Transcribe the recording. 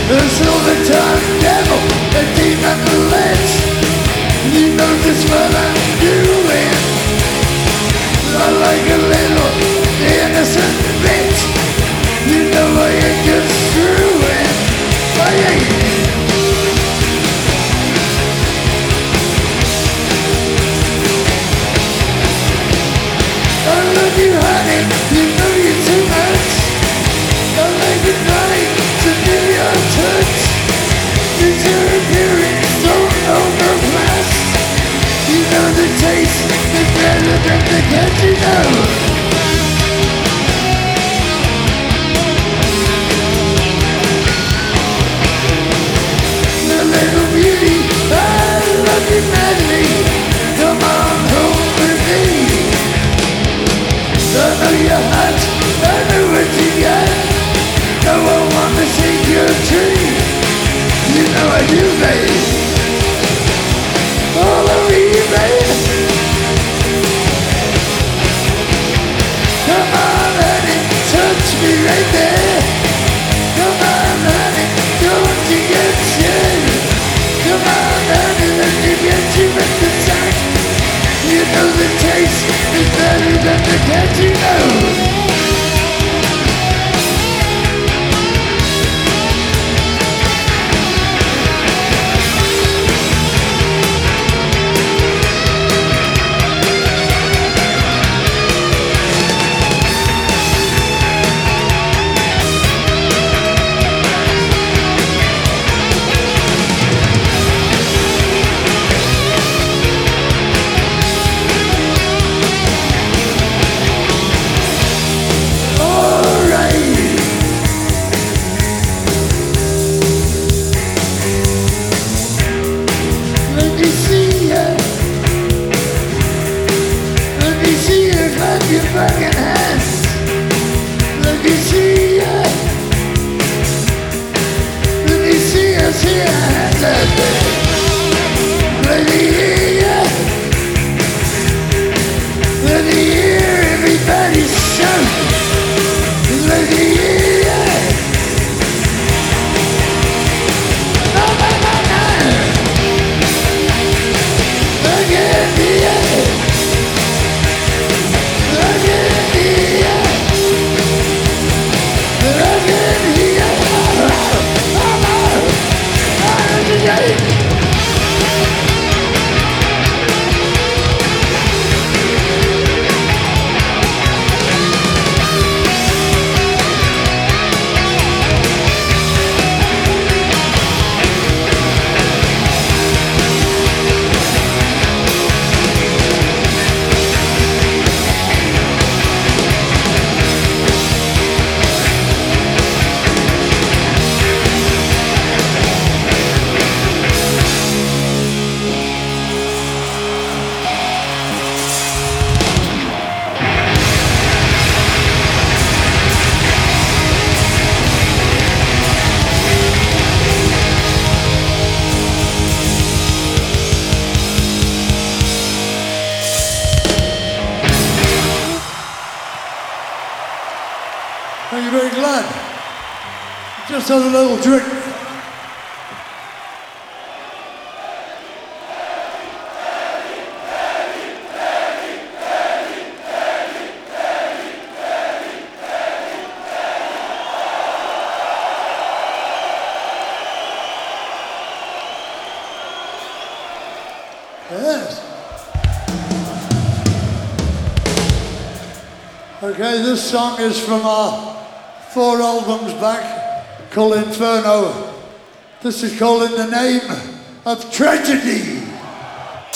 The silver-tongued devil, the demon lich. You know just what I'm doing. I like a little innocent bitch. You know I ain't just screwing. I ain't. I love you, honey. You know you too much. I like it right to give you a touch. It's your appearance, don't overpass. You know the taste is better than the cat you know. The little beauty, I love you madly. Come on home with me. I know you're hot, I know what you got. No, I wanna shake your tree. You know I do, babe. All over you, babe. Come on, honey, touch me right there. Come on, honey, don't you get scared. Come on, honey, let me get you in the sack. You know the taste is better than the cat you know. Thank you, very glad. Just had a little drink. Yes. Okay, this song is from our 4 albums back, called Inferno. This is called In the Name of Tragedy.